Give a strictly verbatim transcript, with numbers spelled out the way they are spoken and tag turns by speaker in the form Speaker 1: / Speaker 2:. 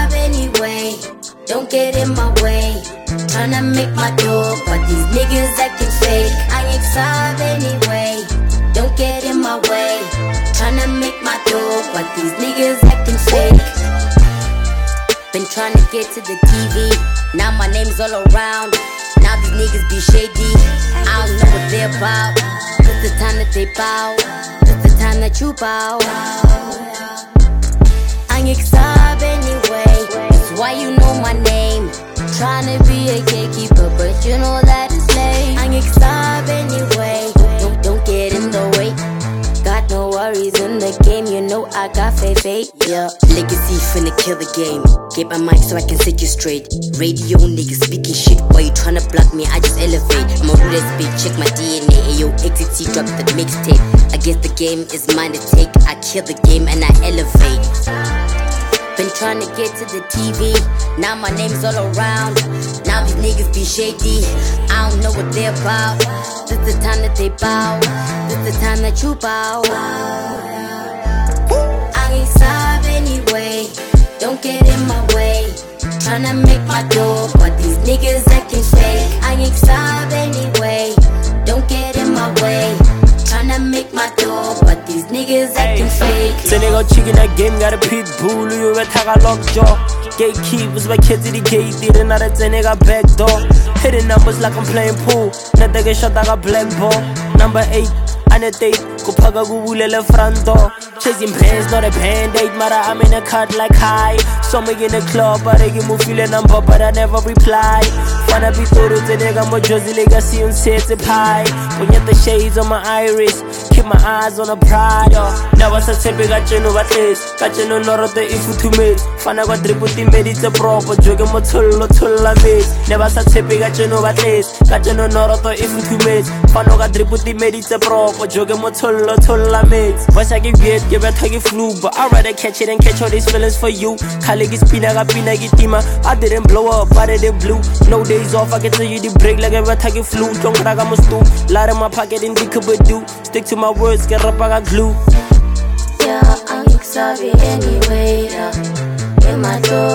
Speaker 1: sob anyway. Don't get in my way. Tryna make my dough, but these niggas acting fake. I ain't sob anyway. Don't get in my way. Tryna make my dough, but these niggas acting fake. Been tryna get to the T V, now my name's all around. Now these niggas be shady, I don't know what they're about. It's the time that they bow, it's the time that you bow. I ain't sob anyway, that's why you know my name. Tryna be a gatekeeper, but you know that it's lame. I ain't sob anyway, don't, don't get in the way. Got no worries in the game, you know I got faith, faith, yeah. Legacy finna kill the game. Get my mic so I can set you straight. Radio niggas speaking shit while you tryna block me, I just elevate. I'ma do that spit, check my D N A. Ayo, X T drop the mixtape. I guess the game is mine to take. I kill the game and I elevate. Been tryna get to the T V, now my name's all around. Now these niggas be shady, I don't know what they're about. This the time that they bow, this the time that you bow. I ain't sob anyway, don't get in my way. Tryna make my dough, but these niggas acting fake. I ain't sob anyway, don't get in my way. Tryna make my dough, but these niggas acting fake.
Speaker 2: The nigga chicken that game got a pit bull, you bet I got lockjaw. Gatekeepers, my kids in the gate, didn't know that the nigga back door. Hitting numbers like I'm playing pool, not the shot I got black ball. Number eight, on a date, go paga gubulele front door. Chasing pants, not a band-aid, mara I'm in a cut like high. Saw me in the club, but I give me feeling number, but I never reply. Wanna be through the nigga, my Josie legacy on set a pie. When you the shades on my iris, keep my eyes on a pride. Now what's a tip, got you know what is. Got you know not the if to me. Fana got drip with the medits a proper, jogging my tull, tull, I miss. Never such a tip, got you know what is. Got you know not the if to me. Fana got drip with the medits a proper, jogging my tull, tull, I miss. What's I give it, give it, take it flu, but I'd rather catch it and catch all these feelings for you. Colleague is pina, got pina, get tima. I didn't blow up, but it didn't blue. No days off, I can tell you the break like ever take it flu. Don't crack, I must do. Lot in my pocket and dick but do. Stick to my words, get up, I got glue.
Speaker 1: Yeah, I'm sorry anyway, yeah. In my door.